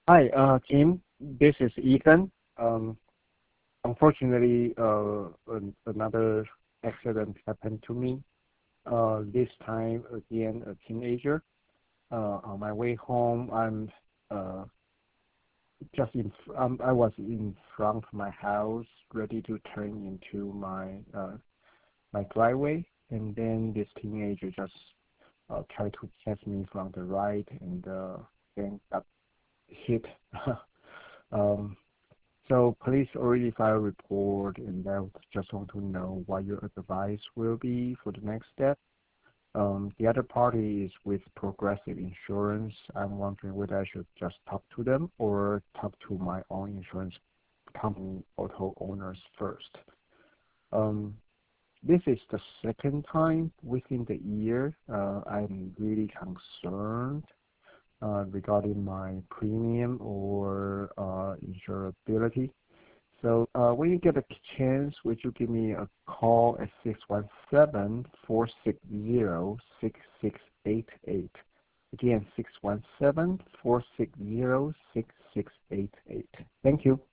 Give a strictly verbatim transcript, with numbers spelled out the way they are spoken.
Hi, uh, Kim. This is Ethan. Um, unfortunately, uh, an, another accident happened to me. Uh, this time again, a teenager. Uh, on my way home, I'm uh, just in. fr- Um, I was in front of my house, ready to turn into my uh, my driveway, and then this teenager just uh, tried to catch me from the right, and uh, then got hit. um, So police already filed a report, and I just want to know what your advice will be for the next step. Um, the other party is with Progressive Insurance. I'm wondering whether I should just talk to them or talk to my own insurance company, auto owners first. Um, this is the second time within the year. Uh, I'm really concerned uh, regarding my premium or uh, insurability. So uh, when you get a chance, would you give me a call at six one seven, four six zero, six six eight eight. Again, six one seven, four six zero, six six eight eight. Thank you.